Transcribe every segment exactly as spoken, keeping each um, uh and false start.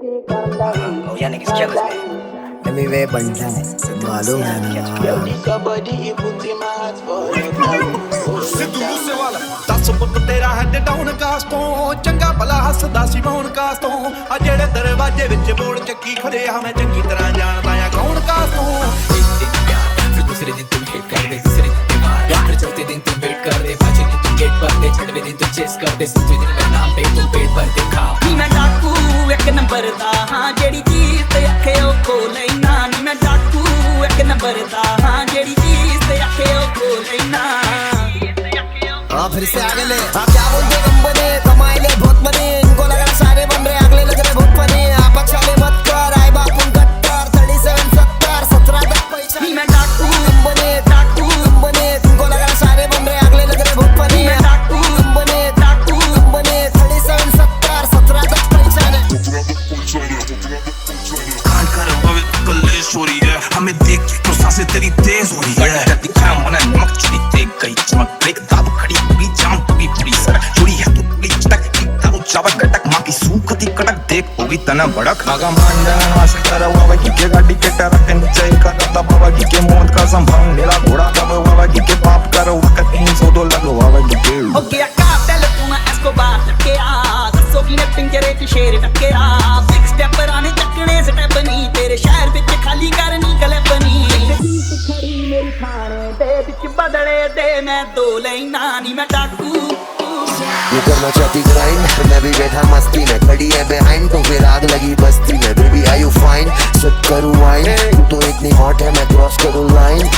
Oh, yeah, niggas killers, man. Let me wear banta है मालूम है ना सिद्धू मूसेवाला दस फुट तेरा हैड डाउन कास तो चंगा भला हसदा सी मौन कास तो आ जेड़े दरवाजे विच बोल चक्की खड़े आ मैं चंगी तरह जानदा आ कौन कास तो फिर दूसरे दिन तुम हिट कर दे दूसरे दिन दीवार फिर चौथे दिन तुम वेट कर दे पांचवें दिन तुम गेट पर दे छठवें दिन तुम चेस कर दे सातवें दिन मैं नाम पे तुम पेट पर देखा मैं डाकू एक नंबर दा हां जेड़ी चीज ते आखे ओ खोले ना नी मैं डाकू एक नंबर दा हां जेड़ी चीज ते आखे ओ खोले ना हाँ फिर से आगे ले आप क्या बोलते कम बने कमाए ले बहुत बने इनको लग रहा सारे बन रहे अगले लग रहे बहुत बने आप अच्छा ले मत कर आए बाप उन कट्टर थर्टी सेवन सत्तर सत्रह तक पैसा मैं डाकू कम बने डाकू कम बने तुमको लग रहा सारे बन रहे अगले लग रहे बहुत बने मैं डाकू कम बने डाकू कम बने थर्टी सेवन सत्तर सत्रह तक पैसा कान कर वो कलेश हो रही है हमें देख के तो सांसें तेरी तेज हो रही है दिखा मना नमक चुरी देख गई चमक ब्रेक दाब खड़ी पूरी जाम पूरी पूरी सर चुरी है तू पूरी चटक ताऊ चावल कटक मां की सूखती कटक देख होगी तना बड़क आगा मान जाना हासिल करा हुआ की के गाड़ी के टरक नीचे का दबा बाबा की के मौत का संभाल मेरा घोड़ा तब बाबा की के पाप करो वक्त तीन सौ दो लगो बाबा की के हो गया काबिल तू ना एस्कोबार टकेरा दसो की ने पिंजरे च शेर टकेरा बिग स्टेपर आने चकने स्टेप नहीं तेरे शहर विच खाली करनी गलप नहीं खड़ी मेरी खाने दे विच बदले दे मैं दो लेना नी मैं डाकू ये करना चाहती ग्राइंड मैं भी बैठा मस्ती में खड़ी है बिहाइंड तो फिर आग लगी बस्ती में baby are you fine set करूं वाइन तू तो इतनी हॉट है मैं क्रॉस करूं लाइन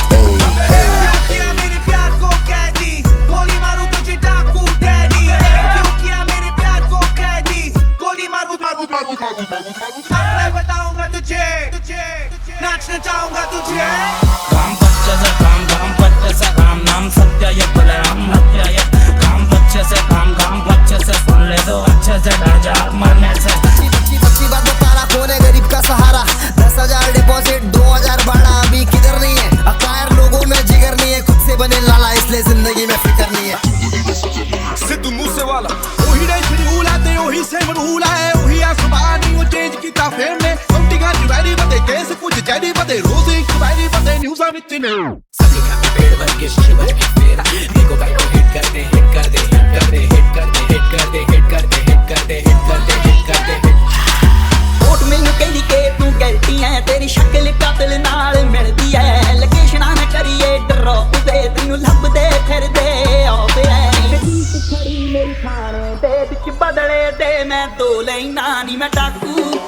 बताऊंगा तुझे नाचना चाहूंगा तुझे काम बच्चे से काम काम बच्चे से काम नाम सत्य ये बलराम हत्या ये काम बच्चे से काम काम बच्चे से सुन ले दो अच्छे से डर जा मरने से अच्छी अच्छी बात बता रहा कौन है गरीब का सहारा दस हजार डिपॉजिट दो हजार भाड़ा अभी किधर नहीं है अकायर लोगों में जिगर नहीं है खुद से बने लाला इसलिए जिंदगी में फिक्र नहीं है सिद्धू मूसेवाला ओही रे शेड्यूल आ ते ओही सेम रूल है ओही आसमान नहीं वो चेंज कीता फेम ने कंटिगा डिवाइड बते केस कुछ जैडी बते रोज एक डिवाइड बते न्यूज़ विच ने सभी का पेड़ भर के शिवर के फेरा देखो भाई को हिट कर दे हिट कर दे हिट कर दे हिट कर दे हिट कर दे हिट कर दे हिट कर दे हिट कर दे हिट कर दे वोट मैनू कहदी के तू गलती है तेरी शक्ल कातिल नाल मिलदी है लोकेशन ना करिए ड्रॉप दे तैनू लभदे फिरदे आवे खड़ी मेरी खाने दे विच बदले दे मैं दो लेना नी मैं डाकू